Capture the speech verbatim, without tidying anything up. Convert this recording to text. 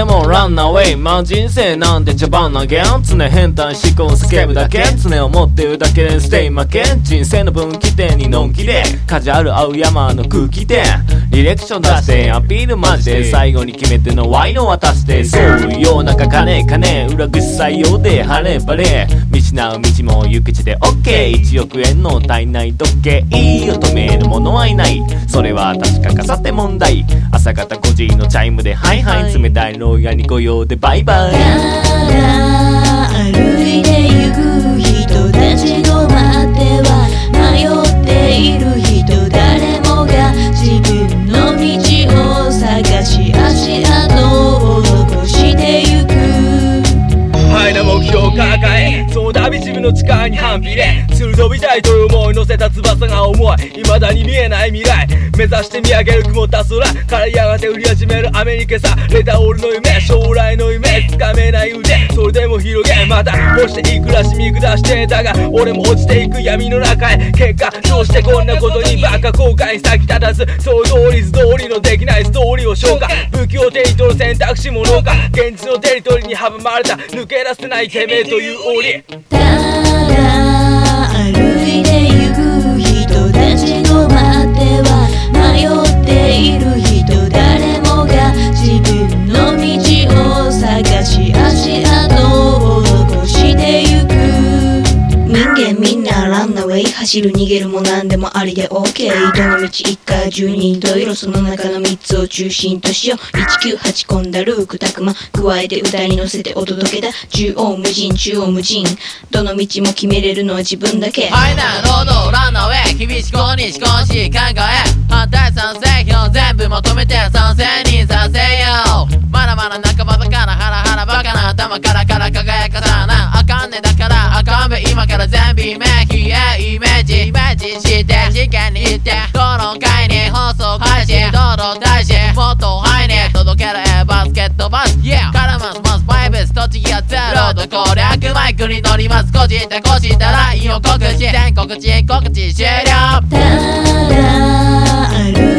でもランナーウェイ。まあ人生なんて茶番なげん。常変態思考スケーブだけ。常思ってるだけでステイ負け。人生の分岐点にのんきでカジュアル合う山の空気でリレクション出してアピールマジで最後に決めてのワインを渡してそうようなか金金裏口採用で晴れ晴れ見失う道も行く地で OK いちおくえんの体内時計いいを止める者はいないそれは確かかさて問題朝方ごじのチャイムでハイハイ冷たい牢屋に御用でバイバイただ歩いてゆく人たちの待っては迷っている人誰もが自分の道を探し足跡を残してゆくハイな目標を抱えその度自分の力に反比例する飛びたいという思い乗せた翼が重い未だに見えない未来目指して見上げる曇った空からやがて降り始める雨に今朝レタオールの夢将来の夢つかめない腕それでも広げまた落ちていくらし見下してたが俺も落ちていく闇の中へ結果どうしてこんなことにばっか後悔先立たず想像率通りのできないストーリーを消化武器を手に取る選択肢も農家現実のテリトリーに阻まれた抜け出せないてめえという檻ただ歩いてゆく人たちの待っては迷っている人誰もが自分の道を探し足跡を残してゆく人間みんなランナーウェイ走る逃げるも何でもありで OK どの道一回十人十色その中の三つを中心としよういちきゅうはち込んだルークたくま加えて歌に乗せてお届けだ縦横無尽中央無尽どの道も決めれるのは自分だけはいな労働ランナーウェイ厳しこに思考し考え反対賛成票全部まとめて賛成にさせようまだまだ半ばだからハラハラバカな頭からから輝かさなあかんねだからあかんべ今から全部イメージイメージイメージして真剣に言ってこの回に放送開始堂々大事もっとハイに届けるバスケットバス Yeah カラマスマスバイブス栃木はゼロと攻略マイクに乗りますこじってこじったラインを告知全国地告知終了ただ歩